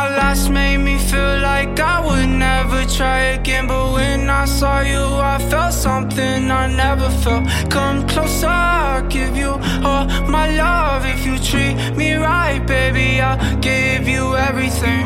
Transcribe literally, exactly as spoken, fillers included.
last made me feel like I would never try again. But when I saw you, I felt something I never felt. Come closer, I'll give you all my love. If you treat me right, baby, I'll give you everything.